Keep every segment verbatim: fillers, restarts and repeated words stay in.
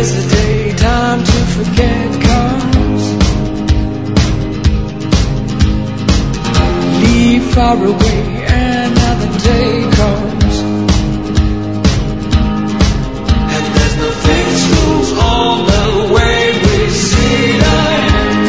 as the day time to forget comes, leave far away, another day comes, and there's no fixed rules on the way we see life.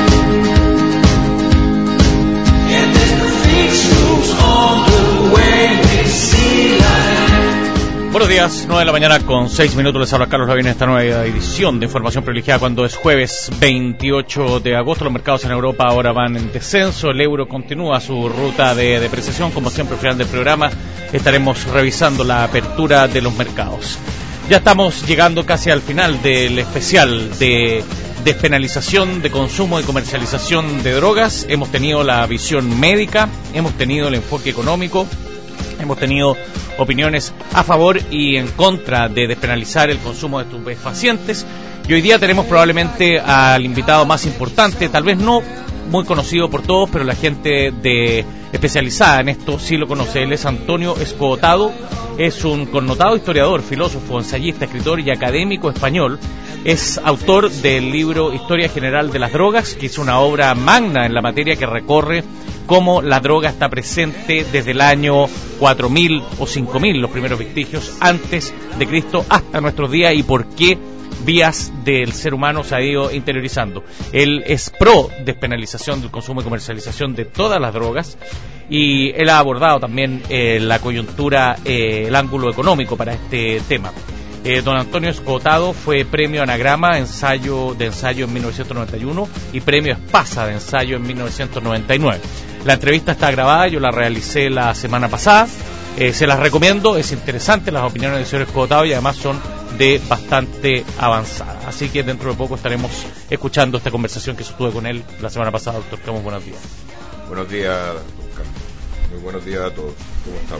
Buenos días, nueve de la mañana con seis minutos, les habla Carlos Lavín en esta nueva edición de Información Privilegiada cuando es jueves veintiocho de agosto. Los mercados en Europa ahora van en descenso, el euro continúa su ruta de depreciación. Como siempre al final del programa estaremos revisando la apertura de los mercados. Ya estamos llegando casi al final del especial de despenalización de consumo y comercialización de drogas. Hemos tenido la visión médica, hemos tenido el enfoque económico, hemos tenido opiniones a favor y en contra de despenalizar el consumo de estupefacientes. Y hoy día tenemos probablemente al invitado más importante, tal vez no muy conocido por todos, pero la gente de especializada en esto sí lo conoce. Él es Antonio Escotado, es un connotado historiador, filósofo, ensayista, escritor y académico español. Es autor del libro Historia General de las Drogas, que es una obra magna en la materia que recorre cómo la droga está presente desde el año cuatro mil o cinco mil, los primeros vestigios antes de Cristo, hasta nuestros días, y por qué vías del ser humano se ha ido interiorizando. Él es pro despenalización del consumo y comercialización de todas las drogas, y él ha abordado también eh, la coyuntura, eh, el ángulo económico para este tema. Eh, don Antonio Escotado fue premio Anagrama ensayo de ensayo en mil novecientos noventa y uno y premio Espasa de ensayo en mil novecientos noventa y nueve. La entrevista está grabada, yo la realicé la semana pasada, eh, se las recomiendo, es interesante, las opiniones del señor Escotado, y además son de bastante avanzada. Así que dentro de poco estaremos escuchando esta conversación que sostuve con él la semana pasada. Doctor Camus, buenos días. Buenos días, don Carlos. Muy buenos días a todos. ¿Cómo estamos?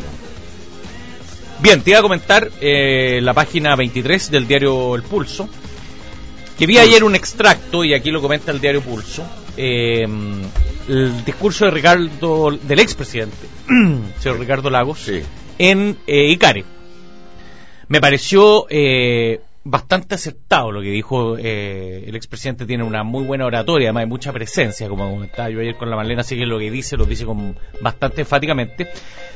Bien, te iba a comentar eh, la página veintitrés del diario El Pulso, que vi ayer un extracto, y aquí lo comenta el diario Pulso, eh, el discurso de Ricardo, del expresidente, señor Ricardo Lagos, sí, en eh, Icare. Me pareció eh, bastante acertado lo que dijo. eh, el expresidente tiene una muy buena oratoria, además hay mucha presencia, como comentaba yo ayer con la Marlena, así que lo que dice, lo dice con bastante enfáticamente.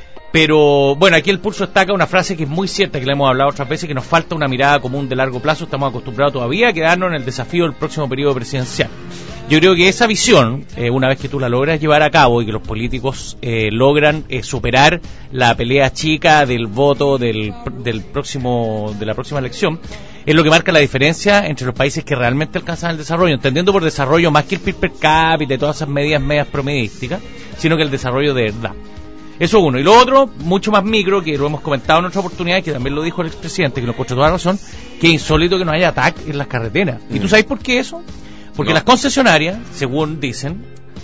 Pero bueno, aquí el Pulso destaca una frase que es muy cierta, que le hemos hablado otras veces, que nos falta una mirada común de largo plazo. Estamos acostumbrados todavía a quedarnos en el desafío del próximo periodo presidencial. Yo creo que esa visión, eh, una vez que tú la logras llevar a cabo y que los políticos eh, logran eh, superar la pelea chica del voto del, del próximo de la próxima elección, es lo que marca la diferencia entre los países que realmente alcanzan el desarrollo, entendiendo por desarrollo más que el P I B per cápita y todas esas medidas medias promedísticas, sino que el desarrollo de verdad. Eso uno. Y lo otro, mucho más micro, que lo hemos comentado en otra oportunidad, y que también lo dijo el expresidente, que lo encontró toda la razón, que es insólito que no haya T A C en las carreteras. Mm. ¿Y tú sabes por qué eso? Porque no. Las concesionarias, según dicen,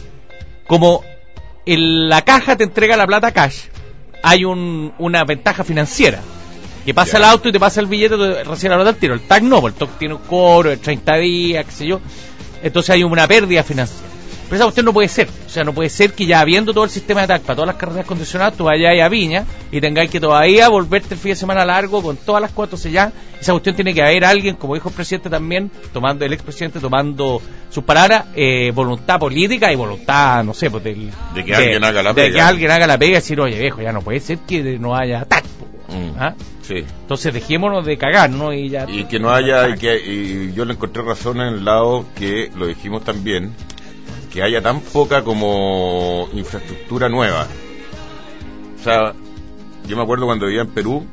como en la caja te entrega la plata cash, hay un, una ventaja financiera. Que pasa yeah. el auto y te pasa el billete, te recién la plata al tiro. El T A C no, porque el T A C tiene un cobro de treinta días, qué sé yo. Entonces hay una pérdida financiera. Pero esa cuestión no puede ser. O sea, no puede ser que ya habiendo todo el sistema de T A C para todas las carreteras condicionadas, tú vayas a Viña y tengáis que todavía volverte el fin de semana largo con todas las cuatro selladas. Esa cuestión tiene que haber alguien, como dijo el presidente también, tomando el expresidente, tomando sus palabras, eh, voluntad política y voluntad, no sé, pues del, de que de, alguien haga la de pega. que alguien haga la pega y decir, oye viejo, ya no puede ser que no haya T A C. Mm, ¿Ah? sí. Entonces dejémonos de cagar, ¿no? Y, ya, y que no haya, y, que, y yo le encontré razón en el lado que lo dijimos también, que haya tan poca como infraestructura nueva. O sea, yo me acuerdo cuando vivía en Perú,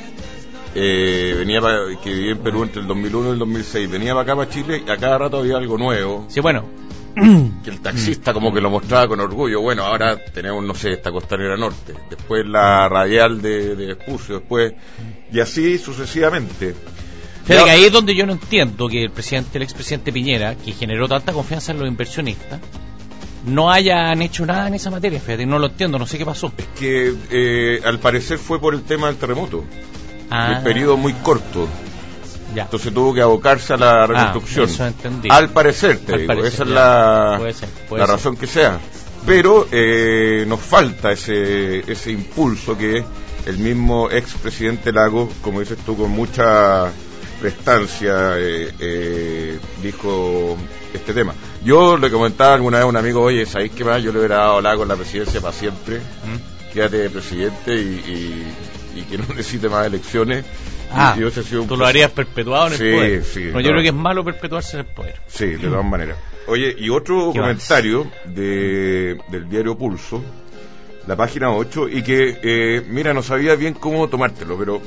eh, venía pa, que vivía en Perú entre el dos mil uno y el dos mil seis, venía para acá, para Chile, y a cada rato había algo nuevo. Sí, bueno. Que el taxista como que lo mostraba con orgullo. Bueno, ahora tenemos, no sé, esta Costanera Norte, después la radial de, de Vespucio, después, y así sucesivamente. Fíjate que ahí es donde yo no entiendo que el presidente, el expresidente Piñera, que generó tanta confianza en los inversionistas, no hayan hecho nada en esa materia. Fíjate, no lo entiendo, no sé qué pasó. Es que eh, al parecer fue por el tema del terremoto. Ah. El periodo muy corto. Ya. Entonces tuvo que abocarse a la reconstrucción. Ah, eso entendí. Al parecer, te al digo, parecer, esa ya. es la, puede ser, puede la ser. razón que sea. Pero eh, nos falta ese ese impulso que el mismo expresidente Lagos, como dices tú, con mucha prestancia eh, eh, dijo este tema. Yo le comentaba alguna vez a un amigo, oye, ¿sabéis qué más? Yo le hubiera dado la con la presidencia para siempre, ¿Mm? Quédate de presidente y, y, y que no necesite más elecciones. Ah, y, y yo sido un tú lo harías perpetuado en el sí, poder. Sí, no, no. Yo creo que es malo perpetuarse en el poder. Sí, de todas maneras. Oye, y otro comentario de, del diario Pulso, la página ocho, y que, eh, mira, no sabía bien cómo tomártelo, pero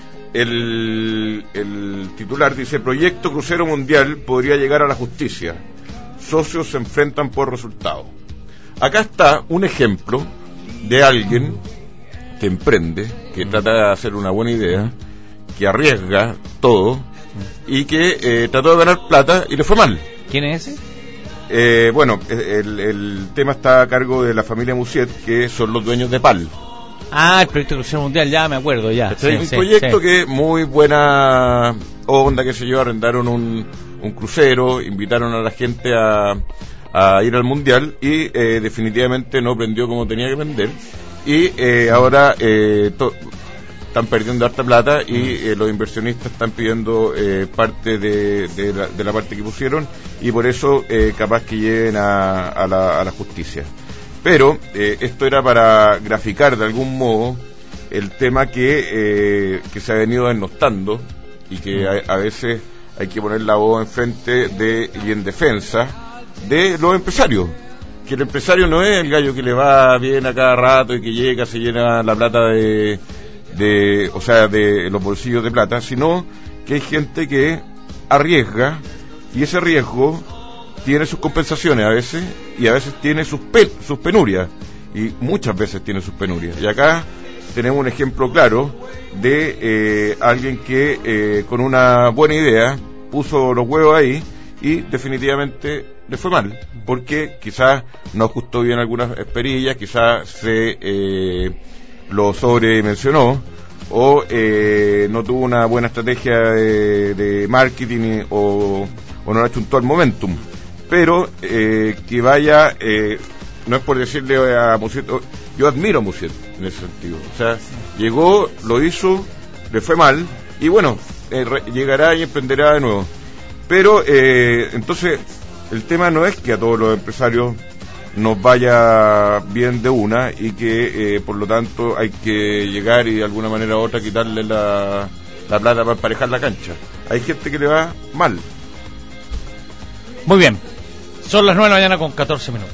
el, el titular dice: Proyecto Crucero Mundial podría llegar a la justicia. Socios se enfrentan por resultados. Acá está un ejemplo de alguien que emprende, que trata de hacer una buena idea, que arriesga todo y que eh, trató de ganar plata y le fue mal. ¿Quién es ese? Eh, bueno, el, el tema está a cargo de la familia Musiet, que son los dueños de P A L. Ah, el proyecto Crucero Mundial, ya me acuerdo, ya. Sí, un sí, proyecto sí. que muy buena onda, que se yo, arrendaron un, un crucero, invitaron a la gente a, a ir al Mundial y eh, definitivamente no prendió como tenía que prender. Y eh, ahora eh, to- están perdiendo harta plata y eh, los inversionistas están pidiendo eh, parte de, de, la, de la parte que pusieron, y por eso eh, capaz que lleven a, a, la, a la justicia. Pero eh, esto era para graficar de algún modo el tema que, eh, que se ha venido denostando y que a, a veces hay que poner la voz enfrente de, y en defensa de los empresarios. Que el empresario no es el gallo que le va bien a cada rato y que llega, se llena la plata de... de, o sea, de los bolsillos de plata, sino que hay gente que arriesga, y ese riesgo tiene sus compensaciones a veces, y a veces tiene sus, pe- sus penurias, y muchas veces tiene sus penurias. Y acá tenemos un ejemplo claro de eh, alguien que eh, con una buena idea puso los huevos ahí y definitivamente le fue mal, porque quizás no ajustó bien algunas perillas, quizás se eh, lo sobredimensionó, o eh, no tuvo una buena estrategia de, de marketing, o, o no achuntó al momentum. Pero eh, que vaya, eh, no es por decirle a Musiet, yo admiro a Musiet en ese sentido, o sea, llegó, lo hizo, le fue mal, y bueno, eh, re, llegará y emprenderá de nuevo. Pero eh, entonces el tema no es que a todos los empresarios nos vaya bien de una, y que eh, por lo tanto hay que llegar y de alguna manera u otra quitarle la, la plata para emparejar la cancha. Hay gente que le va mal. Muy bien, son las nueve de la mañana con catorce minutos.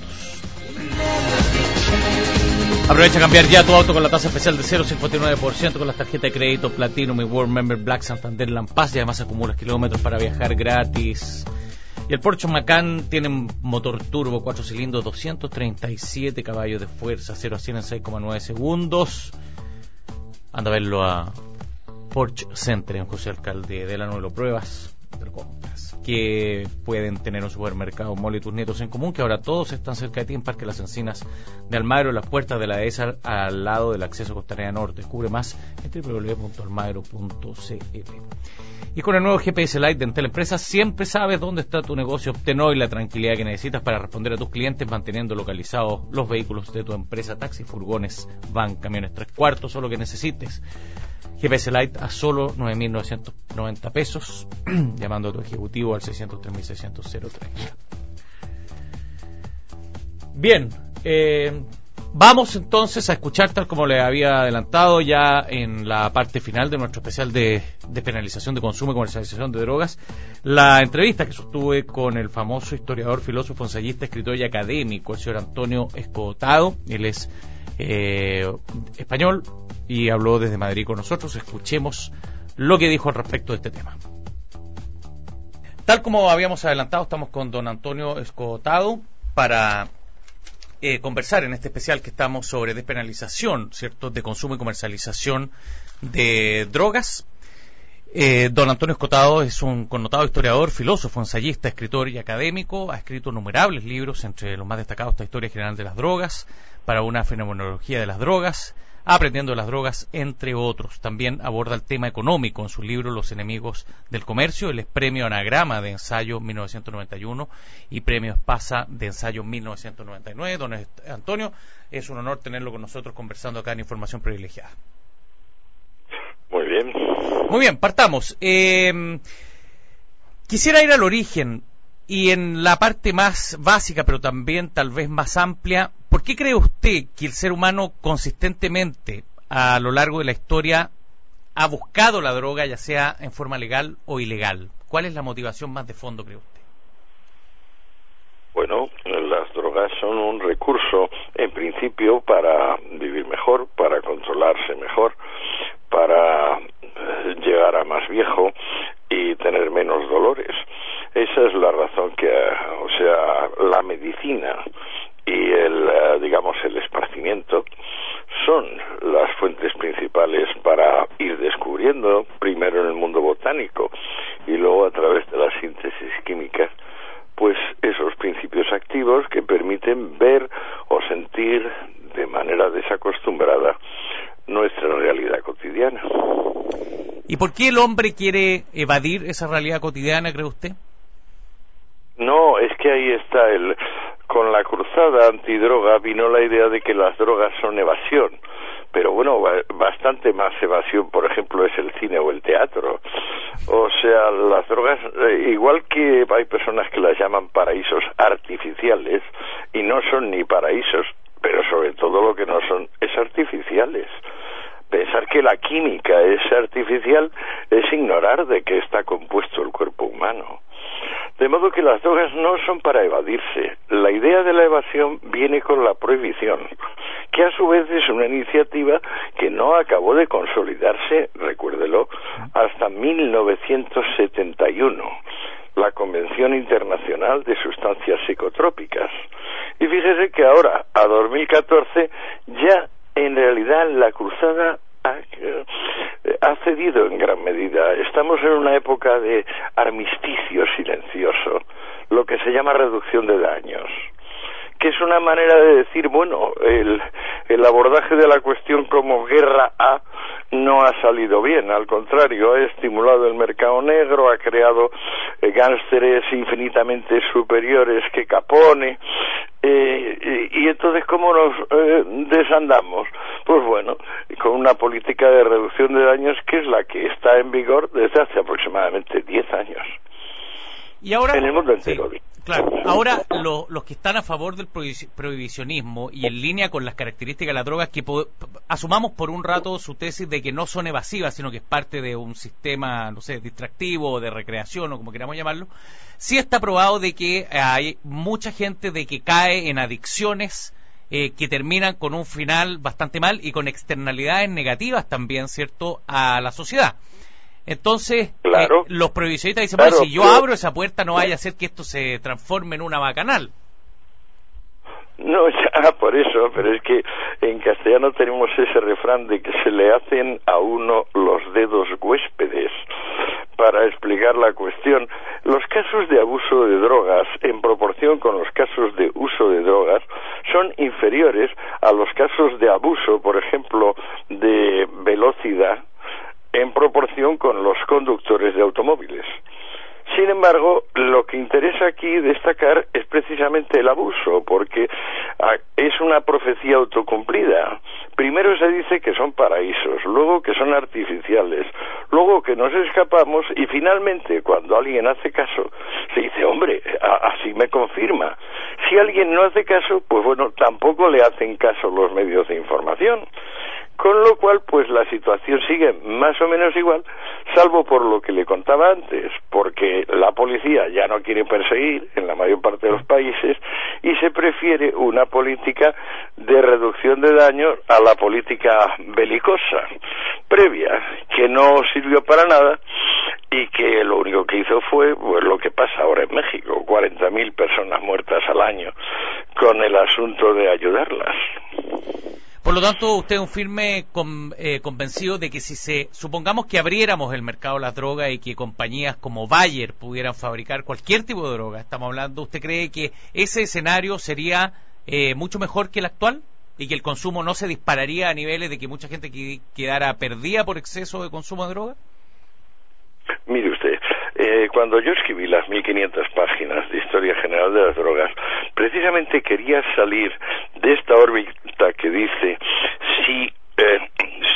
Aprovecha a cambiar ya tu auto con la tasa especial de cero coma cincuenta y nueve por ciento con las tarjetas de crédito Platinum y World Member Black Santander Lampaz, y además acumulas kilómetros para viajar gratis. Y el Porsche Macan tiene motor turbo, cuatro cilindros, doscientos treinta y siete caballos de fuerza, cero a cien en seis coma nueve segundos. Anda a verlo a Porsche Center en José Alcalde de la Nueva, lo pruebas, te lo compras. Que pueden tener un supermercado Mole y tus nietos en común, que ahora todos están cerca de ti en Parque Las Encinas de Almagro, las puertas de la dehesa al lado del acceso a Costanera Norte. Descubre más en doble u doble u doble u punto almagro punto c l. Y con el nuevo G P S Lite de Entel Empresas siempre sabes dónde está tu negocio. Obtén hoy la tranquilidad que necesitas para responder a tus clientes, manteniendo localizados los vehículos de tu empresa: taxis, furgones, van, camiones tres cuartos o lo que necesites. G P S Lite a solo nueve mil novecientos noventa pesos, llamando a tu ejecutivo al seiscientos tres mil seiscientos cero treinta. Bien, eh, vamos entonces a escuchar, tal como le había adelantado ya en la parte final de nuestro especial de, de penalización de consumo y comercialización de drogas, la entrevista que sostuve con el famoso historiador, filósofo, ensayista, escritor y académico, el señor Antonio Escotado. Él es eh, español y habló desde Madrid con nosotros. Escuchemos lo que dijo al respecto de este tema. Tal como habíamos adelantado, estamos con don Antonio Escotado para eh, conversar en este especial que estamos sobre despenalización, ¿cierto?, de consumo y comercialización de drogas. Eh, don Antonio Escotado es un connotado historiador, filósofo, ensayista, escritor y académico. Ha escrito innumerables libros, entre los más destacados esta Historia General de las Drogas, para una fenomenología de las drogas, Aprendiendo de las drogas, entre otros. También aborda el tema económico en su libro Los enemigos del comercio. Él es premio Anagrama de ensayo mil novecientos noventa y uno y premio Espasa de ensayo mil novecientos noventa y nueve. Don Antonio, es un honor tenerlo con nosotros conversando acá en Información Privilegiada. Muy bien. Muy bien, partamos. Eh, quisiera ir al origen y en la parte más básica, pero también tal vez más amplia. ¿Por qué cree usted que el ser humano consistentemente a lo largo de la historia ha buscado la droga, ya sea en forma legal o ilegal? ¿Cuál es la motivación más de fondo, cree usted? Bueno, las drogas son un recurso, en principio, para vivir mejor, para controlarse mejor, para llegar a más viejo y tener menos dolores. Esa es la razón que, o sea, la medicina y el, digamos, el esparcimiento son las fuentes principales para ir descubriendo, primero en el mundo botánico y luego a través de la síntesis química, pues esos principios activos que permiten ver o sentir de manera desacostumbrada nuestra realidad cotidiana. ¿Y por qué el hombre quiere evadir esa realidad cotidiana, cree usted? No, es que ahí está el... Con la cruzada antidroga vino la idea de que las drogas son evasión, pero bueno, bastante más evasión, por ejemplo, es el cine o el teatro. O sea, las drogas, eh, igual que hay personas que las llaman paraísos artificiales, y no son ni paraísos, pero sobre todo lo que no son es artificiales. Pensar que la química es artificial es ignorar de qué está compuesto el cuerpo humano. De modo que las drogas no son para evadirse. La idea de la evasión viene con la prohibición, que a su vez es una iniciativa que no acabó de consolidarse, recuérdelo, hasta mil novecientos setenta y uno, la Convención Internacional de Sustancias Psicotrópicas. Y fíjese que ahora, a dos mil catorce, ya en realidad la cruzada ha, ha cedido en gran medida. Estamos en una época de armisticio silencioso, lo que se llama reducción de daños, que es una manera de decir, bueno, el, el abordaje de la cuestión como guerra A no ha salido bien, al contrario, ha estimulado el mercado negro, ha creado eh, gánsteres infinitamente superiores que Capone, eh, y, y entonces ¿cómo nos eh, desandamos? Pues bueno, con una política de reducción de daños que es la que está en vigor desde hace aproximadamente diez años. Y ahora, en el mundo entero. Sí, claro. Ahora, lo, los que están a favor del prohibicionismo y en línea con las características de las drogas, que po asumamos por un rato su tesis de que no son evasivas, sino que es parte de un sistema, no sé, distractivo o de recreación o como queramos llamarlo, sí está probado de que hay mucha gente de que cae en adicciones eh, que terminan con un final bastante mal y con externalidades negativas también, ¿cierto?, a la sociedad. Entonces, claro, eh, los prohibicionistas dicen, claro, bueno, si yo pero, abro esa puerta no vaya a ser que esto se transforme en una bacanal. No, ya, por eso, pero es que en castellano tenemos ese refrán de que se le hacen a uno los dedos huéspedes para explicar la cuestión. Los casos de abuso de drogas, en proporción con los casos de uso de drogas, son inferiores a los casos de abuso, por ejemplo, de velocidad, en proporción con los conductores de automóviles. Sin embargo, lo que interesa aquí destacar es precisamente el abuso, porque es una profecía autocumplida. Primero se dice que son paraísos, luego que son artificiales, luego que nos escapamos y finalmente, cuando alguien hace caso, se dice, hombre, así me confirma. Si alguien no hace caso, pues bueno, tampoco le hacen caso los medios de información. Con lo cual, pues la situación sigue más o menos igual, salvo por lo que le contaba antes, porque la policía ya no quiere perseguir en la mayor parte de los países y se prefiere una política de reducción de daños a la política belicosa previa, que no sirvió para nada y que lo único que hizo fue pues lo que pasa ahora en México, cuarenta mil personas muertas al año con el asunto de ayudarlas. Por lo tanto, usted es un firme con, eh, convencido de que si se, supongamos que abriéramos el mercado de las drogas y que compañías como Bayer pudieran fabricar cualquier tipo de droga, estamos hablando, ¿usted cree que ese escenario sería eh, mucho mejor que el actual? ¿Y que el consumo no se dispararía a niveles de que mucha gente quedara perdida por exceso de consumo de droga? Mire usted, eh, cuando yo escribí las mil quinientas páginas de Historia General de las Drogas, precisamente quería salir de esta órbita que dice si, eh,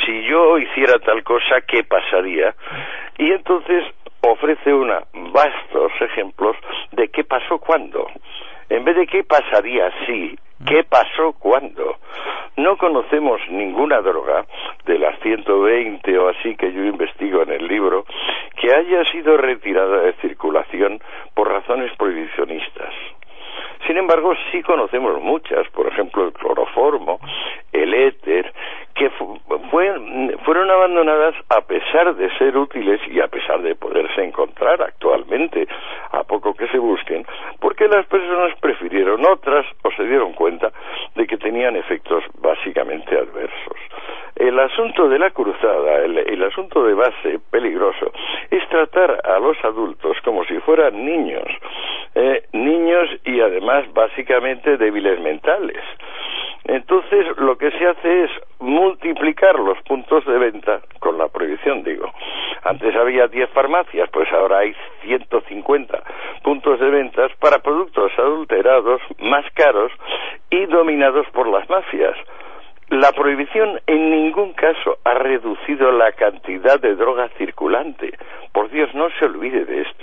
si yo hiciera tal cosa, ¿qué pasaría? Y entonces ofrece una vastos ejemplos de qué pasó cuándo. En vez de qué pasaría si, ¿qué pasó cuándo? No conocemos ninguna droga de las ciento veinte o así que yo investigo en el libro que haya sido retirada de circulación por razones prohibicionistas. Sin embargo, sí conocemos muchas, por ejemplo el cloroformo, el éter, que fu- fue, fueron abandonadas a pesar de ser útiles y a pesar de poderse encontrar actualmente, a poco que se busquen, porque las personas prefirieron otras o se dieron cuenta de que tenían efectos básicamente adversos. El asunto de la cruzada, el, el asunto de base peligroso, es tratar a los adultos como si fueran niños, eh, niños y además básicamente débiles mentales. Entonces lo que se hace es multiplicar los puntos de venta con la prohibición, digo. Antes había diez farmacias, pues ahora hay ciento cincuenta puntos de ventas para productos adulterados, más caros y dominados por las mafias. La prohibición en ningún caso ha reducido la cantidad de droga circulante. Por Dios, no se olvide de esto.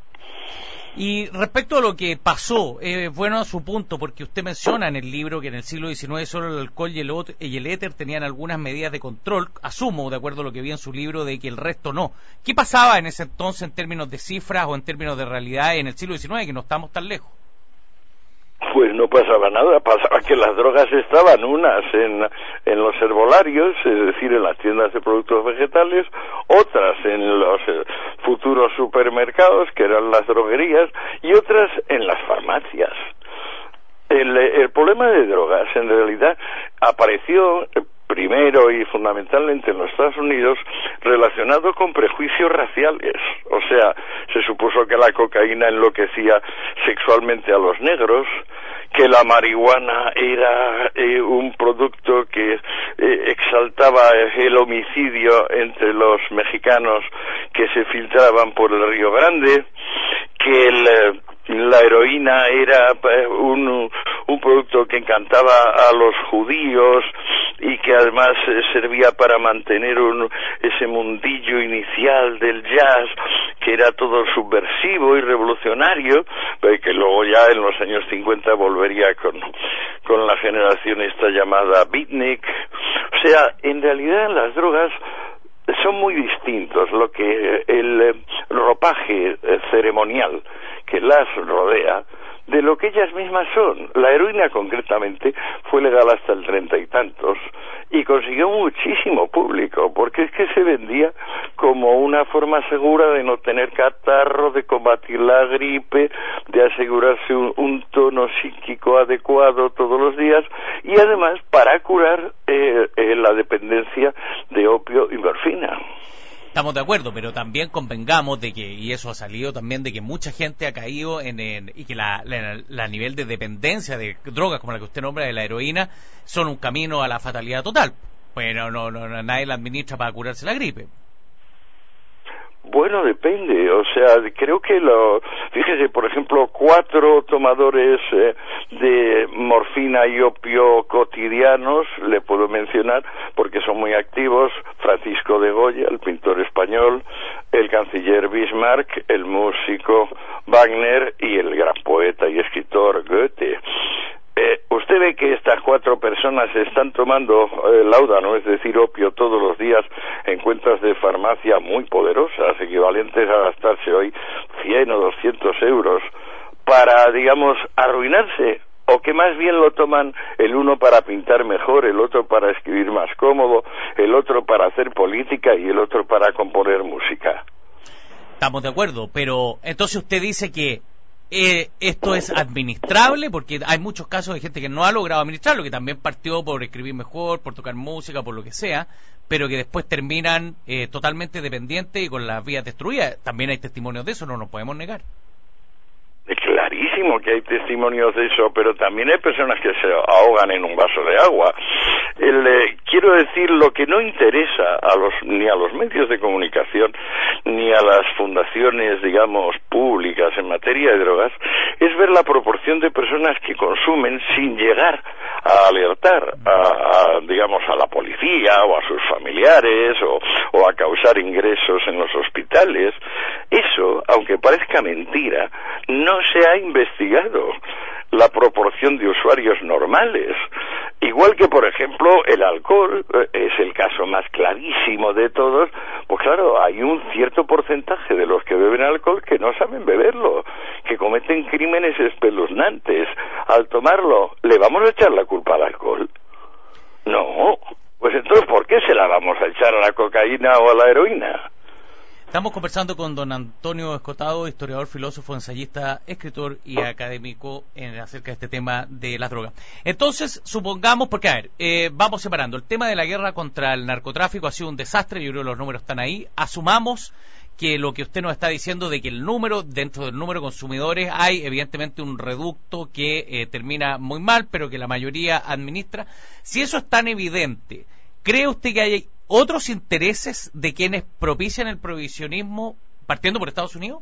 Y respecto a lo que pasó, eh, bueno a su punto, porque usted menciona en el libro que en el siglo diecinueve solo el alcohol y el, ot- y el éter tenían algunas medidas de control, asumo, de acuerdo a lo que vi en su libro, de que el resto no. ¿Qué pasaba en ese entonces en términos de cifras o en términos de realidad en el siglo diecinueve, que no estamos tan lejos? Pues no pasaba nada, pasaba que las drogas estaban unas en, en los herbolarios, es decir, en las tiendas de productos vegetales, otras en los eh, futuros supermercados, que eran las droguerías, y otras en las farmacias. El, el problema de drogas, en realidad, apareció primero y fundamentalmente en los Estados Unidos relacionado con prejuicios raciales. O sea, se supuso que la cocaína enloquecía sexualmente a los negros, que la marihuana era eh, un producto que eh, exaltaba el homicidio entre los mexicanos que se filtraban por el Río Grande, que el... Eh, la heroína era un, un producto que encantaba a los judíos y que además eh, servía para mantener un, ese mundillo inicial del jazz, que era todo subversivo y revolucionario, pero que luego ya en los años cincuenta volvería con, con la generación esta llamada beatnik. O sea, en realidad las drogas son muy distintos. Lo que el ropaje ceremonial que las rodea de lo que ellas mismas son. La heroína concretamente fue legal hasta el treinta y tantos y consiguió muchísimo público, porque es que se vendía como una forma segura de no tener catarro, de combatir la gripe, de asegurarse un, un tono psíquico adecuado todos los días, y además para curar eh, eh, la dependencia de opio y morfina. Estamos de acuerdo, pero también convengamos de que, y eso ha salido también, de que mucha gente ha caído en, en y que la, la, la nivel de dependencia de drogas como la que usted nombra de la heroína son un camino a la fatalidad total. Bueno, no, no, no nadie la administra para curarse la gripe. Bueno, depende, o sea, creo que lo, fíjese, por ejemplo, cuatro tomadores eh, de morfina y opio cotidianos, le puedo mencionar, porque son muy activos: Francisco de Goya, el pintor español, el canciller Bismarck, el músico Wagner y el gran poeta y escritor Goethe. Eh, usted ve que estas cuatro personas están tomando eh, láudano, es decir, opio, todos los días en cuentas de farmacia muy poderosas, equivalentes a gastarse hoy cien o doscientos euros para, digamos, arruinarse, o que más bien lo toman el uno para pintar mejor, el otro para escribir más cómodo, el otro para hacer política y el otro para componer música. Estamos de acuerdo, pero entonces usted dice que Eh, esto es administrable, porque hay muchos casos de gente que no ha logrado administrarlo, que también partió por escribir mejor, por tocar música, por lo que sea, pero que después terminan eh, totalmente dependientes y con las vías destruidas. También hay testimonios de eso, no nos podemos negar. Es clarísimo que hay testimonios de eso, pero también hay personas que se ahogan en un vaso de agua. El, eh, quiero decir, lo que no interesa a los ni a los medios de comunicación ni a las fundaciones, digamos, públicas en materia de drogas, es ver la proporción de personas que consumen sin llegar a alertar a, a, digamos, a la policía o a sus familiares o, o a causar ingresos en los hospitales. Eso, aunque parezca mentira, no se ha investigado la proporción de usuarios normales. Igual que, por ejemplo, el alcohol, eh, es el caso más clarísimo de todos, pues claro, hay un cierto porcentaje de los que beben alcohol que no saben beberlo, que cometen crímenes espeluznantes. Al tomarlo, ¿le vamos a echar la culpa al alcohol? No. Pues entonces, ¿por qué se la vamos a echar a la cocaína o a la heroína? Estamos conversando con don Antonio Escotado, historiador, filósofo, ensayista, escritor y académico en, acerca de este tema de las drogas. Entonces, supongamos, porque a ver, eh, vamos separando. El tema de la guerra contra el narcotráfico ha sido un desastre, yo creo que los números están ahí. Asumamos que lo que usted nos está diciendo de que el número, dentro del número de consumidores, hay evidentemente un reducto que eh, termina muy mal, pero que la mayoría administra. Si eso es tan evidente, ¿cree usted que hay otros intereses de quienes propician el prohibicionismo, partiendo por Estados Unidos?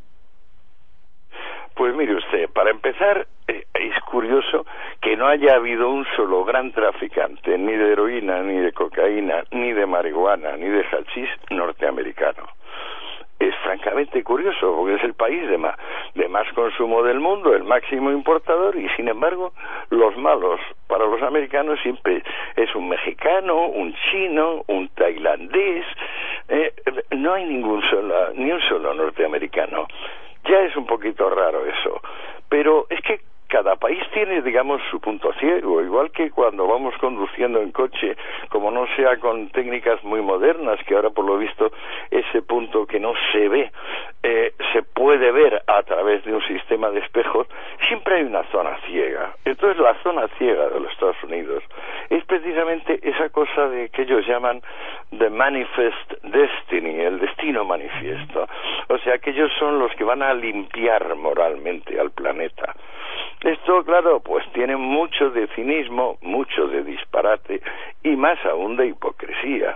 Pues mire usted, para empezar, eh, es curioso que no haya habido un solo gran traficante, ni de heroína, ni de cocaína, ni de marihuana, ni de hachís norteamericano. Es francamente curioso, porque es el país de más, de más consumo del mundo, el máximo importador, y sin embargo, los malos para los americanos siempre es un mexicano, un chino, un tailandés, eh, no hay ningún solo, ni un solo norteamericano. Ya es un poquito raro eso, pero es que cada país tiene, digamos, su punto ciego, igual que cuando vamos conduciendo en coche, como no sea con técnicas muy modernas, que ahora por lo visto ese punto que no se ve, eh, se puede ver a través de un sistema de espejos, siempre hay una zona ciega. Entonces la zona ciega de los Estados Unidos es precisamente esa cosa de que ellos llaman the manifest destiny, el destino manifiesto. O sea, que ellos son los que van a limpiar moralmente al planeta. Esto, claro, pues tiene mucho de cinismo, mucho de disparate y más aún de hipocresía.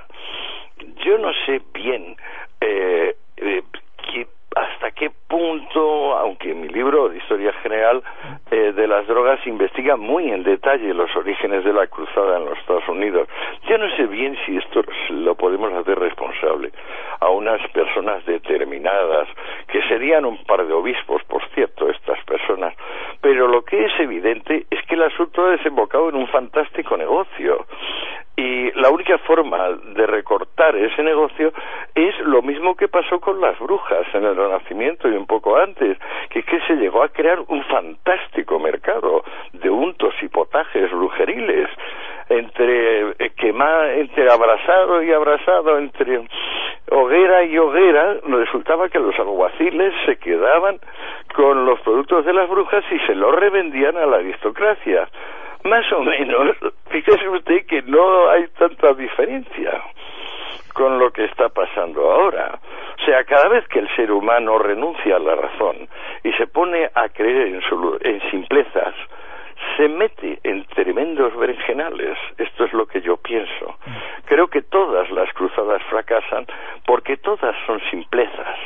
Yo no sé bien eh, eh, qué, hasta qué punto, aunque en mi libro de Historia General eh, de las Drogas investiga muy en detalle los orígenes de la cruzada en los Estados Unidos, yo no sé bien si esto lo podemos hacer responsable a unas personas determinadas, que serían un par de obispos, por cierto, estas personas, pero lo que es evidente es que el asunto ha desembocado en un fantástico negocio. Y la única forma de recortar ese negocio es lo mismo que pasó con las brujas en el Renacimiento y un poco antes, que es que se llegó a crear un fantástico mercado de untos y potajes brujeriles, entre eh, quemar, entre abrasado y abrasado, entre hoguera y hoguera. Resultaba que los alguaciles se quedaban con los productos de las brujas y se los revendían a la aristocracia. Más o menos, fíjese usted que no hay tanta diferencia con lo que está pasando ahora. O sea, cada vez que el ser humano renuncia a la razón y se pone a creer en, su, en simplezas, se mete en tremendos berenjenales. Esto es lo que yo pienso. Creo que todas las cruzadas fracasan porque todas son simplezas.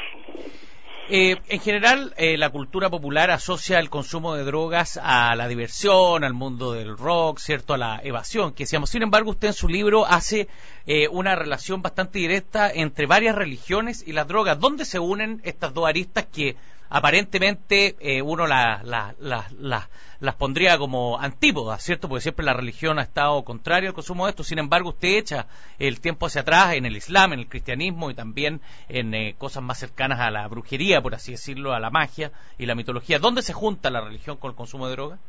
Eh, en general, eh, la cultura popular asocia el consumo de drogas a la diversión, al mundo del rock, cierto, a la evasión, que decíamos. Sin embargo, usted en su libro hace eh, una relación bastante directa entre varias religiones y las drogas. ¿Dónde se unen estas dos aristas que aparentemente eh, uno la, la, la, la, las pondría como antípodas, ¿cierto? Porque siempre la religión ha estado contraria al consumo de esto. Sin embargo, usted echa el tiempo hacia atrás en el Islam, en el cristianismo y también en eh, cosas más cercanas a la brujería, por así decirlo, a la magia y la mitología. ¿Dónde se junta la religión con el consumo de drogas?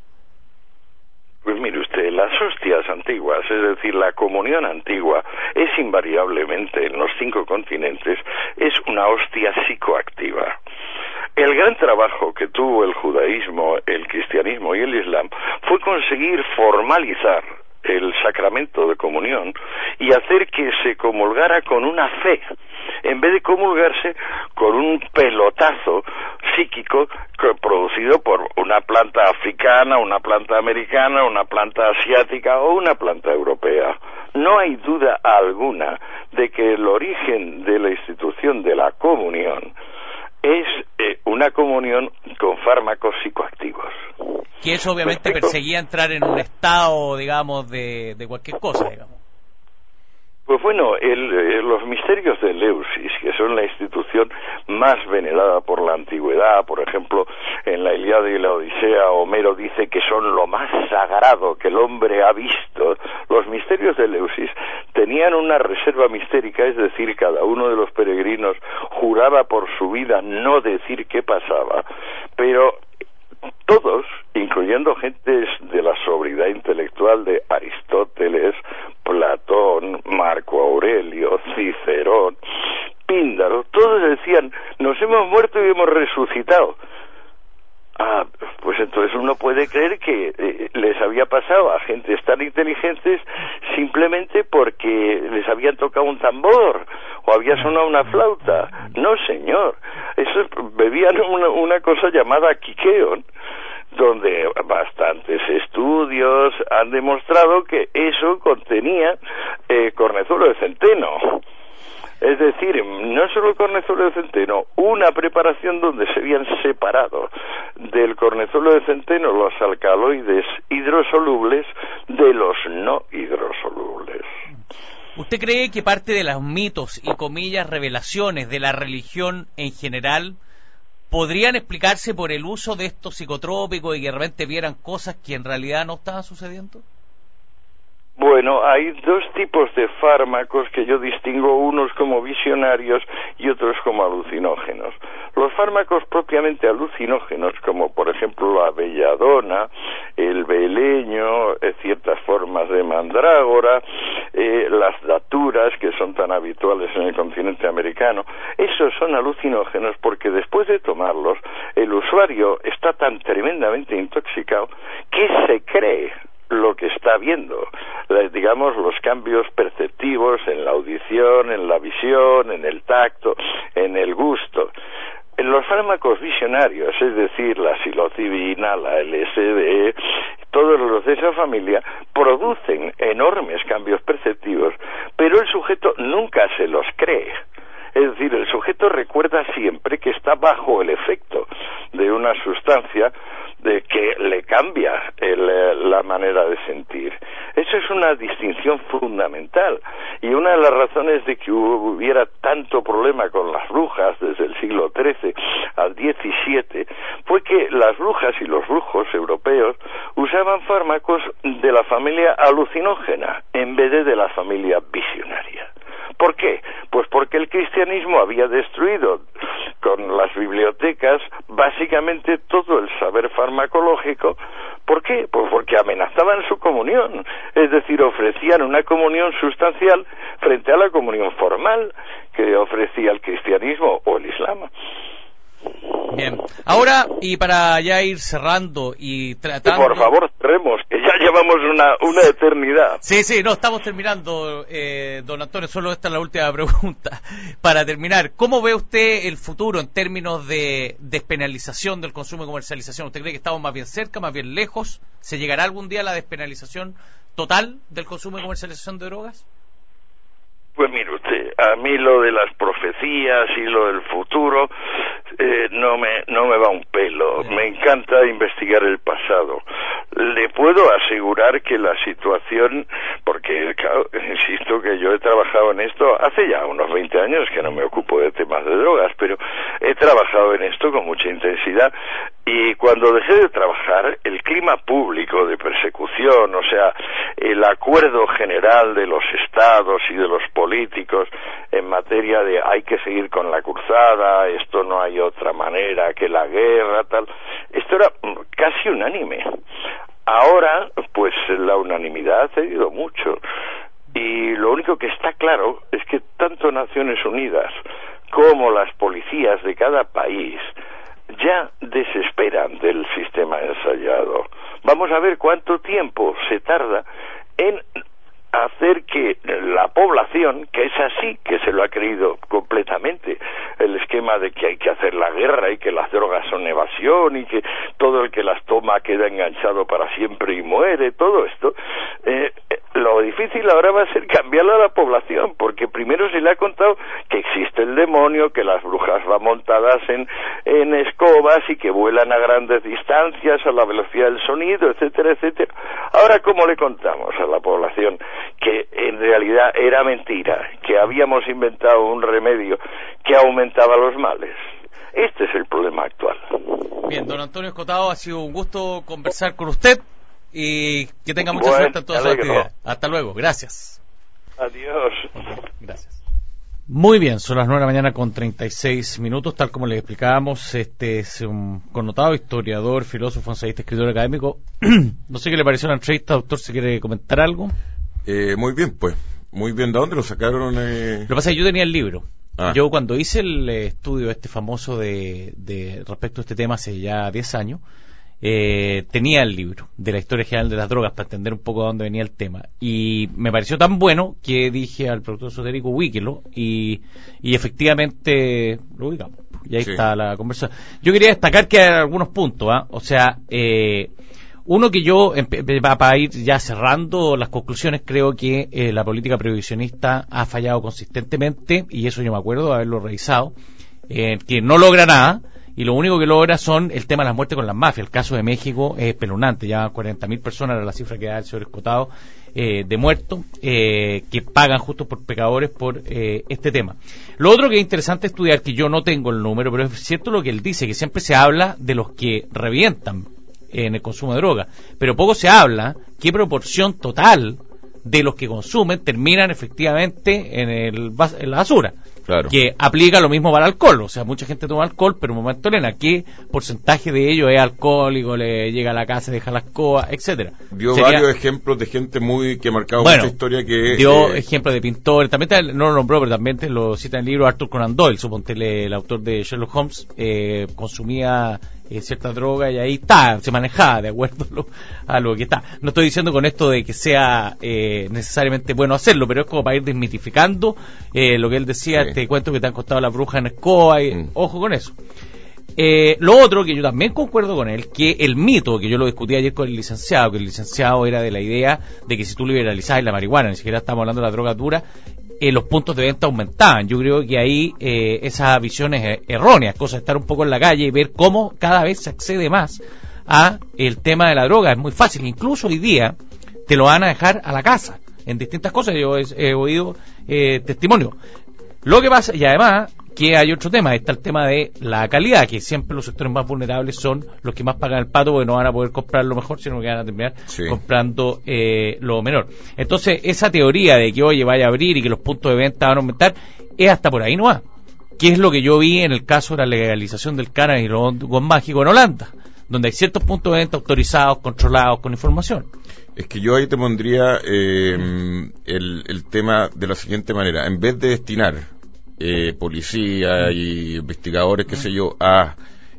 Pues mire usted, las hostias antiguas, es decir, la comunión antigua, es invariablemente en los cinco continentes, es una hostia psicoactiva. El gran trabajo que tuvo el judaísmo, el cristianismo y el islam fue conseguir formalizar el sacramento de comunión y hacer que se comulgara con una fe, en vez de comulgarse con un pelotazo psíquico producido por una planta africana, una planta americana, una planta asiática o una planta europea. No hay duda alguna de que el origen de la institución de la comunión es eh, una comunión con fármacos psicoactivos. que eso obviamente Respecto- perseguía entrar en un estado, digamos, de, de cualquier cosa, digamos. Pues bueno, el, eh, los misterios de Eleusis, que son la institución más venerada por la antigüedad, por ejemplo, en la Ilíada y la Odisea, Homero dice que son lo más sagrado que el hombre ha visto. Los misterios de Eleusis tenían una reserva mistérica, es decir, cada uno de los peregrinos juraba por su vida no decir qué pasaba, pero todos, incluyendo gentes de la sobriedad intelectual de Aristóteles, Platón, Marco Aurelio, Cicerón, Píndaro, todos decían, nos hemos muerto y hemos resucitado. Ah, pues entonces uno puede creer que eh, les había pasado a gentes tan inteligentes simplemente porque les habían tocado un tambor o había sonado una flauta. No, señor. Eso bebían una, una cosa llamada quiqueón, donde bastantes estudios han demostrado que eso contenía eh, cornezuelo de centeno. Es decir, no solo el cornezuelo de centeno, una preparación donde se habían separado del cornezuelo de centeno los alcaloides hidrosolubles de los no hidrosolubles. ¿Usted cree que parte de los mitos y comillas revelaciones de la religión en general podrían explicarse por el uso de estos psicotrópicos y que de repente vieran cosas que en realidad no estaban sucediendo? Bueno, hay dos tipos de fármacos que yo distingo, unos como visionarios y otros como alucinógenos. Los fármacos propiamente alucinógenos, como por ejemplo la belladona, el beleño, eh, ciertas formas de mandrágora, eh, las daturas, que son tan habituales en el continente americano, esos son alucinógenos porque después de tomarlos, el usuario está tan tremendamente intoxicado que se cree lo que está viendo, digamos, los cambios perceptivos en la audición, en la visión, en el tacto, en el gusto. En los fármacos visionarios, es decir, la psilocibina, la L S D, todos los de esa familia producen enormes cambios perceptivos, pero el sujeto nunca se los cree. Es decir, el sujeto recuerda siempre que está bajo el efecto de una sustancia de que le cambia el, la manera de sentir. Eso es una distinción fundamental y una de las razones de que hubiera tanto problema con las brujas desde el siglo trece al diecisiete fue que las brujas y los brujos europeos usaban fármacos de la familia alucinógena en vez de de la familia visionaria. ¿Por qué? Pues porque el cristianismo había destruido con las bibliotecas básicamente todo el saber farmacológico. ¿Por qué? Pues porque amenazaban su comunión, es decir, ofrecían una comunión sustancial frente a la comunión formal que ofrecía el cristianismo o el islam. Bien, ahora, y para ya ir cerrando y tratando... Y por favor, cerremos, que ya llevamos una, una eternidad. Sí, sí, no, estamos terminando, eh, don Antonio, solo esta es la última pregunta. Para terminar, ¿cómo ve usted el futuro en términos de despenalización del consumo y comercialización? ¿Usted cree que estamos más bien cerca, más bien lejos? ¿Se llegará algún día a la despenalización total del consumo y comercialización de drogas? Pues mire usted, a mí lo de las profecías y lo del futuro eh, no me no me va un pelo. Me encanta investigar el pasado. Le puedo asegurar que la situación, porque claro, insisto que yo he trabajado en esto hace ya unos veinte años que no me ocupo de temas de drogas, pero he trabajado en esto con mucha intensidad y cuando dejé de trabajar, el clima público de persecución, o sea, el acuerdo general de los estados y de los políticos en materia de hay que seguir con la cruzada, esto no hay otra manera que la guerra, tal, esto era casi unánime. Ahora, pues la unanimidad ha cedido mucho y lo único que está claro es que tanto Naciones Unidas como las policías de cada país ya desesperan del sistema ensayado. Vamos a ver cuánto tiempo se tarda en hacer que la población, que es así, que se lo ha creído completamente, el esquema de que hay que hacer la guerra y que las drogas son evasión y que todo el que las toma queda enganchado para siempre y muere, todo esto, eh, lo difícil ahora va a ser cambiarlo a la población, porque primero se le ha contado que existe el demonio, que las brujas van montadas en, en escobas y que vuelan a grandes distancias a la velocidad del sonido, etcétera, etcétera. Ahora, ¿cómo le contamos a la población que en realidad era mentira, que habíamos inventado un remedio que aumentaba los males? Este es el problema actual. Bien, don Antonio Escotado, ha sido un gusto conversar con usted y que tenga mucha Bueno, suerte en todas sus actividades. Hasta luego, gracias. Adiós. Okay, gracias. Muy bien, son las nueve de la mañana con treinta y seis minutos, tal como les explicábamos. Este es un connotado historiador, filósofo, ensayista, escritor académico. No sé qué le pareció la entrevista, doctor, si quiere comentar algo. Eh, muy bien, pues. Muy bien, ¿de dónde lo sacaron? Eh... Lo que pasa es que yo tenía el libro. Ah. Yo cuando hice el eh, estudio este famoso de, de respecto a este tema hace ya diez años, eh, tenía el libro de la historia general de las drogas para entender un poco de dónde venía el tema, y me pareció tan bueno que dije al productor esotérico, ubíquelo, y, y efectivamente lo ubicamos, y ahí sí está la conversación. Yo quería destacar que hay algunos puntos, ¿eh? O sea, eh, uno que yo, para ir ya cerrando las conclusiones, creo que eh, la política prohibicionista ha fallado consistentemente, y eso yo me acuerdo de haberlo revisado, eh, que no logra nada, y lo único que logra son el tema de las muertes con las mafias. El caso de México es espeluznante, ya cuarenta mil personas era la cifra que da el señor Escotado eh, de muertos, eh, que pagan justos por pecadores por eh, este tema. Lo otro que es interesante estudiar, que yo no tengo el número, pero es cierto lo que él dice, que siempre se habla de los que revientan en el consumo de droga, pero poco se habla qué proporción total de los que consumen terminan efectivamente en, el, en la basura. Claro. Que aplica lo mismo para el alcohol, o sea, mucha gente toma alcohol, pero un momento, Elena, ¿qué porcentaje de ello es alcohólico, le llega a la casa, deja las cosas, etcétera? Dio Sería... varios ejemplos de gente muy que ha marcado bueno, mucha historia que... dio eh... ejemplos de pintores, también te, no lo nombró, pero también te lo cita en el libro Arthur Conan Doyle, suponte el, el autor de Sherlock Holmes, eh, consumía eh, cierta droga y ahí está, se manejaba de acuerdo a lo, a lo que está. No estoy diciendo con esto de que sea eh, necesariamente bueno hacerlo, pero es como para ir desmitificando eh, lo que él decía, sí. Este cuento que te han costado la bruja en escoba, y, mm. ojo con eso. Eh, lo otro que yo también concuerdo con él, que el mito que yo lo discutí ayer con el licenciado, que el licenciado era de la idea de que si tú liberalizabas la marihuana, ni siquiera estamos hablando de la droga dura, eh, los puntos de venta aumentaban. Yo creo que ahí eh, esas visiones er- erróneas, cosa de estar un poco en la calle y ver cómo cada vez se accede más a el tema de la droga. Es muy fácil, incluso hoy día te lo van a dejar a la casa en distintas cosas. Yo he, he oído eh, testimonio. Lo que pasa, y además que hay otro tema, está el tema de la calidad, que siempre los sectores más vulnerables son los que más pagan el pato, porque no van a poder comprar lo mejor, sino que van a terminar sí. comprando eh, lo menor. Entonces, esa teoría de que, oye, vaya a abrir y que los puntos de venta van a aumentar, es hasta por ahí no va. Que es lo que yo vi en el caso de la legalización del cannabis y los hongos mágicos en Holanda, donde hay ciertos puntos de venta autorizados, controlados, con información. Es que yo ahí te pondría eh, el, el tema de la siguiente manera. En vez de destinar eh, policía y investigadores, qué sé yo, a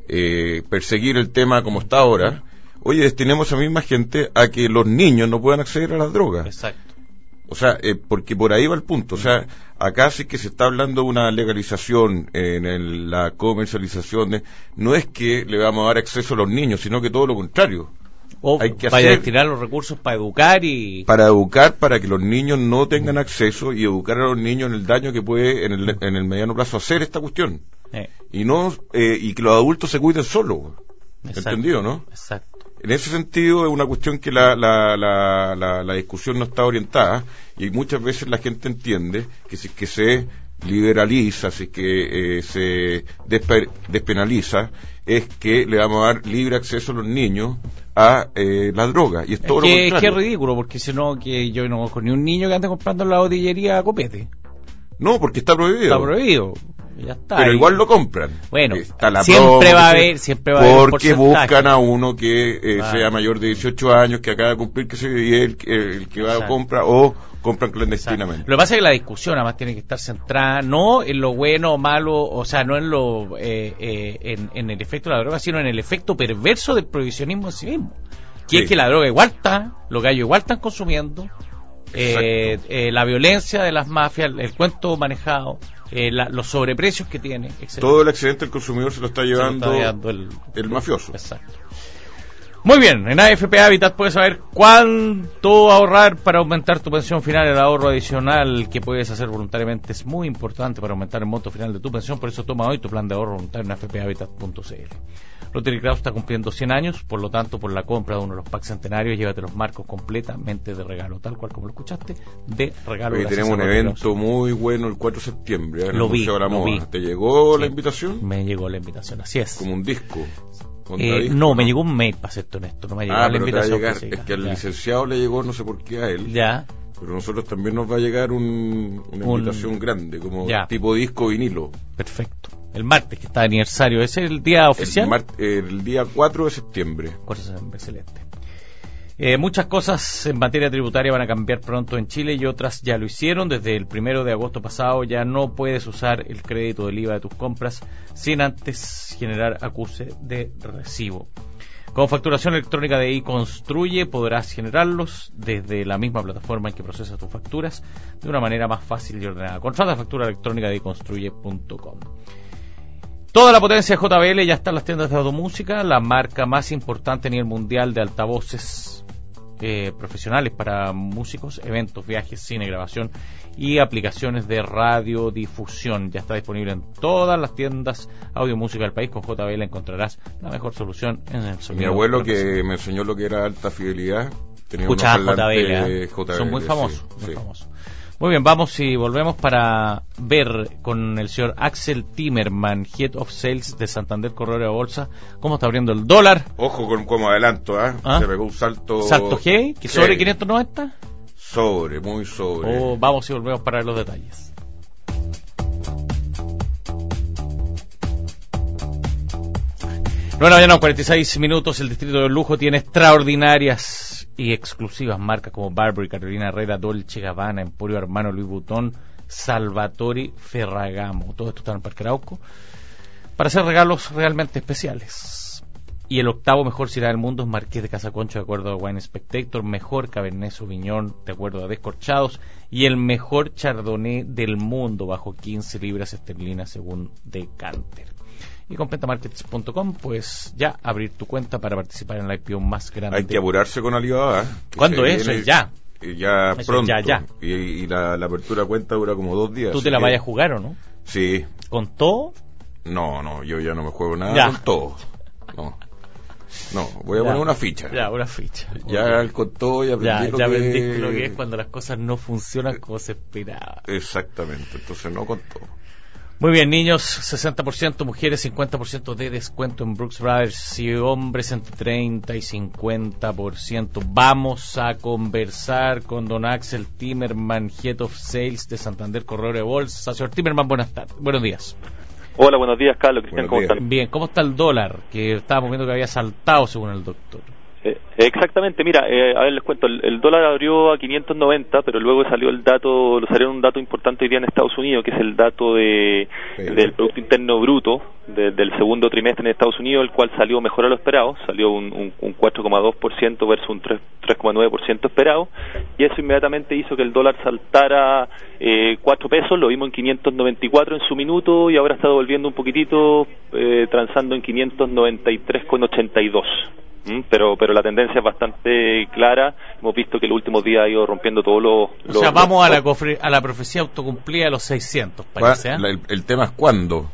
eh, perseguir el tema como está ahora, oye, destinemos a esa misma gente a que los niños no puedan acceder a las drogas. Exacto. O sea, eh, porque por ahí va el punto. O sea, acá sí que se está hablando de una legalización en el, la comercialización. De, no es que le vamos a dar acceso a los niños, sino que todo lo contrario. O hay que para hacer, destinar los recursos para educar y... Para educar, para que los niños no tengan acceso y educar a los niños en el daño que puede en el, en el mediano plazo hacer esta cuestión. Eh. Y no eh, y que los adultos se cuiden solos. Exacto. ¿Entendido, no? Exacto. En ese sentido es una cuestión que la, la, la, la, la discusión no está orientada, y muchas veces la gente entiende que si que se liberaliza, si que eh, se despe, despenaliza, es que le vamos a dar libre acceso a los niños a eh, las drogas, y es todo es que, lo contrario. Es que es ridículo, porque si no, que yo no conozco ni un niño que ande comprando en la botillería a copete. No, porque está prohibido. Está prohibido. Ya está. Pero y... igual lo compran. Bueno, está la siempre promo, va a haber, siempre va a haber porque buscan a uno que eh, ah. sea mayor de dieciocho años, que acaba de cumplir, que se y el, el que va a compra o compran clandestinamente. Exacto. Lo que pasa es que la discusión además tiene que estar centrada no en lo bueno o malo, o sea, no en lo eh, eh, en, en el efecto de la droga, sino en el efecto perverso del prohibicionismo en sí mismo. Que sí. Es que la droga igual está, los gallos igual están consumiendo, eh, eh, la violencia de las mafias, el, el cuento manejado, eh, la, los sobreprecios que tiene, etcétera. Todo el accidente del consumidor se lo está llevando, lo está llevando el, el mafioso. Exacto. Muy bien, en A F P Habitat puedes saber cuánto ahorrar para aumentar tu pensión final. El ahorro adicional que puedes hacer voluntariamente es muy importante para aumentar el monto final de tu pensión. Por eso toma hoy tu plan de ahorro voluntario en a f p habitat punto c l. Rotary Kraus está cumpliendo cien años, por lo tanto, por la compra de uno de los packs centenarios, llévate los marcos completamente de regalo, tal cual como lo escuchaste, de regalo. Hoy tenemos un evento muy bueno el cuatro de septiembre, ¿eh? Lo vi, lo moda. vi. ¿Te llegó sí, la invitación? Me llegó la invitación, así es. Como un disco. Eh, disco no, ¿no? me llegó un mail, para ser honesto, no me llegó ah, la invitación. Llegar, que es que al ya. licenciado le llegó, no sé por qué a él. Ya. Pero a nosotros también nos va a llegar un, una un, invitación grande, como ya. tipo disco vinilo. Perfecto. El martes, que está de aniversario, ¿ese es el día oficial? El, mar, el día cuatro de septiembre. cuatro de septiembre, excelente. Eh, muchas cosas en materia tributaria van a cambiar pronto en Chile y otras ya lo hicieron. Desde el primero de agosto pasado ya no puedes usar el crédito del I V A de tus compras sin antes generar acuse de recibo. Con facturación electrónica de iConstruye podrás generarlos desde la misma plataforma en que procesas tus facturas de una manera más fácil y ordenada. Contrata factura electrónica de iConstruye punto com. Toda la potencia de J B L ya está en las tiendas de Automúsica, la marca más importante a nivel mundial de altavoces eh, profesionales para músicos, eventos, viajes, cine, grabación y aplicaciones de radiodifusión. Ya está disponible en todas las tiendas Audiomúsica del país. Con J B L encontrarás la mejor solución en el sonido. Mi abuelo, que me enseñó lo que era alta fidelidad, tenía Escuchaba unos J B L, ¿eh? J B L, son muy famosos, sí, muy sí. famosos. Muy bien, vamos y volvemos para ver con el señor Axel Timerman, Head of Sales de Santander Correo de Bolsa, cómo está abriendo el dólar. Ojo con cómo adelanto, ¿eh? ¿Ah? Se pegó un salto. ¿Salto G? ¿Que sobre quinientos noventa? Sobre, muy sobre. Oh, vamos y volvemos para ver los detalles. Bueno, ya no, cuarenta y seis minutos. El distrito del lujo tiene extraordinarias y exclusivas marcas como Burberry, Carolina Herrera, Dolce Gabbana, Emporio Armano, Louis Vuitton, Salvatore Ferragamo. Todo esto está en el Parque Arauco para hacer regalos realmente especiales. Y el octavo mejor cirá del mundo es Marqués de Casaconcho, de acuerdo a Wine Spectator. Mejor Cabernet Sauvignon, de acuerdo a Descorchados. Y el mejor Chardonnay del mundo, bajo quince libras esterlinas, según Decanter. Y con pentamarkets punto com puedes ya abrir tu cuenta para participar en la I P O más grande. Hay que apurarse con Alibaba. ¿Cuándo es? Eso es ya. Ya Eso pronto. ya, ya. Y, y la, la apertura de cuenta dura como dos días. ¿Tú te la que... vayas a jugar o no? Sí. ¿Con todo? No, no, yo ya no me juego nada ya. con todo. No. No, voy a ya. poner una ficha. Ya, una ficha. Ya okay. Con todo ya aprendí ya, lo ya que... aprendiste lo que es cuando las cosas no funcionan como se esperaba. Exactamente, entonces no con todo. Muy bien, niños, sesenta por ciento, mujeres, cincuenta por ciento de descuento en Brooks Brothers y hombres entre treinta y cincuenta por ciento. Vamos a conversar con don Axel Timerman, Head of Sales de Santander Correo de Bolsa. Señor Timerman, buenas tardes, buenos días. Hola, buenos días, Carlos, Cristian, ¿cómo están? Bien, ¿cómo está el dólar? Que estábamos viendo que había saltado según el doctor. Eh, exactamente, mira, eh, a ver, les cuento, el, el dólar abrió a quinientos noventa, pero luego salió el dato, salió un dato importante hoy día en Estados Unidos, que es el dato de sí. del Producto Interno Bruto de, del segundo trimestre en Estados Unidos, el cual salió mejor a lo esperado, salió un, un, un cuatro coma dos por ciento versus un tres coma nueve por ciento esperado, y eso inmediatamente hizo que el dólar saltara eh, cuatro pesos, lo vimos en quinientos noventa y cuatro en su minuto, y ahora está volviendo un poquitito, eh, transando en quinientos noventa y tres coma ochenta y dos. Mm, pero pero la tendencia es bastante clara. Hemos visto que los últimos días ha ido rompiendo todos los... O sea, vamos los, a, la cofre, a la profecía autocumplida de los seiscientos, parece. ¿eh? El, el tema es cuándo.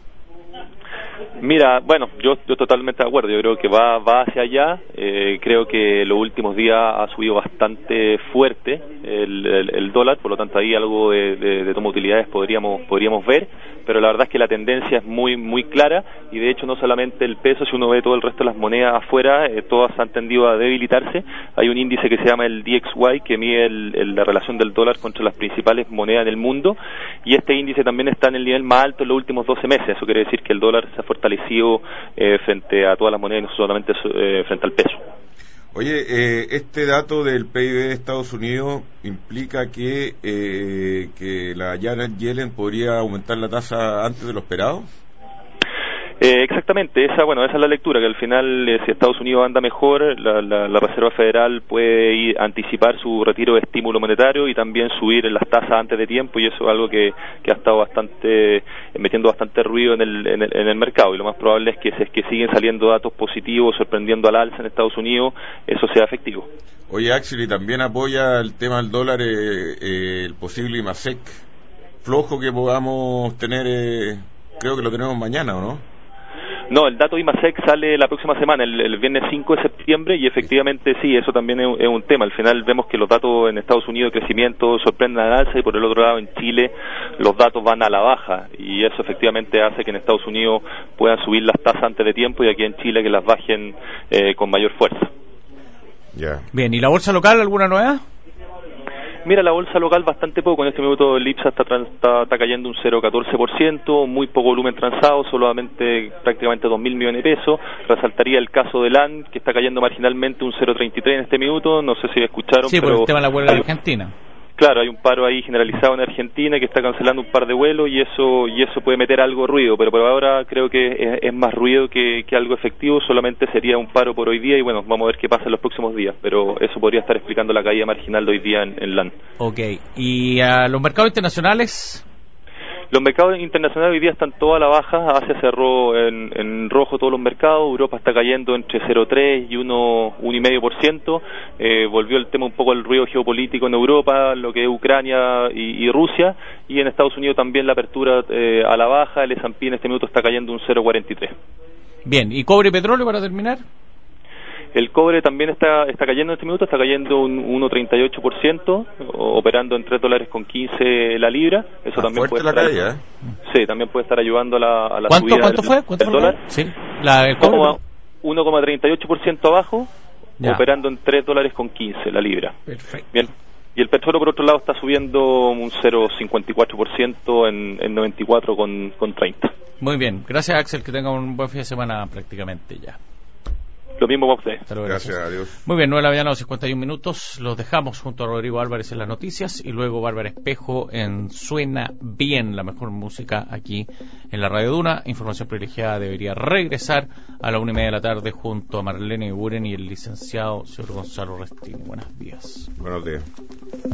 Mira, bueno, yo estoy totalmente de acuerdo. Yo creo que va va hacia allá. Eh, creo que los últimos días ha subido bastante fuerte el, el, el dólar, por lo tanto ahí algo de, de, de toma utilidades podríamos podríamos ver, pero la verdad es que la tendencia es muy muy clara y de hecho no solamente el peso, si uno ve todo el resto de las monedas afuera, eh, todas han tendido a debilitarse. Hay un índice que se llama el D X Y que mide el, el, la relación del dólar contra las principales monedas del mundo y este índice también está en el nivel más alto en los últimos doce meses. Eso quiere decir que el dólar se ha fortalecido eh, frente a todas las monedas y no solamente eh, frente al peso. Oye, eh, este dato del P I B de Estados Unidos implica que eh, que la Janet Yellen podría aumentar la tasa antes de lo esperado. Eh, exactamente, esa bueno, esa es la lectura, que al final eh, si Estados Unidos anda mejor, la, la, la Reserva Federal puede ir, anticipar su retiro de estímulo monetario y también subir las tasas antes de tiempo, y eso es algo que, que ha estado bastante eh, metiendo bastante ruido en el, en, el, en el mercado, y lo más probable es que si es que siguen saliendo datos positivos sorprendiendo al alza en Estados Unidos, eso sea efectivo. Oye, Axel, y también apoya el tema del dólar, eh, eh, el posible IMASEC flojo que podamos tener, eh, creo que lo tenemos mañana, ¿o no? No, el dato IMASEC sale la próxima semana, el, el viernes cinco de septiembre, y efectivamente sí, eso también es un, es un tema. Al final vemos que los datos en Estados Unidos de crecimiento sorprenden al alza, y por el otro lado en Chile los datos van a la baja, y eso efectivamente hace que en Estados Unidos puedan subir las tasas antes de tiempo y aquí en Chile que las bajen eh, con mayor fuerza. Ya. Bien, ¿y la bolsa local, alguna novedad? Mira, la bolsa local bastante poco, en este minuto el IPSA está, está, está cayendo un cero coma catorce por ciento, muy poco volumen transado, solamente prácticamente dos mil millones de pesos. Resaltaría el caso de LAN, que está cayendo marginalmente un cero coma treinta y tres en este minuto, no sé si escucharon. Sí, pero por el tema de la huelga de Argentina. Claro, hay un paro ahí generalizado en Argentina que está cancelando un par de vuelos, y eso y eso puede meter algo de ruido, pero por ahora creo que es, es más ruido que, que algo efectivo. Solamente sería un paro por hoy día, y bueno, vamos a ver qué pasa en los próximos días, pero eso podría estar explicando la caída marginal de hoy día en, en LAN. Ok, ¿y a los mercados internacionales? Los mercados internacionales hoy día están todos a la baja. Asia cerró en, en rojo todos los mercados, Europa está cayendo entre cero coma tres y uno coma cinco por ciento, eh, volvió el tema un poco al ruido geopolítico en Europa, lo que es Ucrania y, y Rusia, y en Estados Unidos también la apertura eh, a la baja, el S and P en este minuto está cayendo un cero coma cuarenta y tres. Bien, ¿y cobre y petróleo para terminar? El cobre también está está cayendo en este minuto, está cayendo un uno coma treinta y ocho por ciento, operando en tres dólares con quince la libra. Eso Ah, también puede la estar, caída, ¿eh? sí, también puede estar ayudando a la, a la ¿Cuánto, subida ¿cuánto del, fue? ¿Cuánto del fue? dólar. Sí, la, el cobre. uno coma treinta y ocho por ciento abajo, Ya. operando en tres dólares con quince la libra. Perfecto. Bien. Y el petróleo, por otro lado, está subiendo un cero coma cincuenta y cuatro por ciento en, en noventa y cuatro con treinta. Muy bien, gracias Axel, que tenga un buen fin de semana prácticamente ya. Lo mismo para usted. Hasta luego, Gracias, adiós. Muy bien, nueve de la mañana, cincuenta y un minutos. Los dejamos junto a Rodrigo Álvarez en las noticias, y luego Bárbara Espejo en Suena Bien, la mejor música aquí en la Radio Duna. Información privilegiada debería regresar a la una y media de la tarde junto a Marlene Buren y el licenciado señor Gonzalo Restini. Buenos días. Buenos días.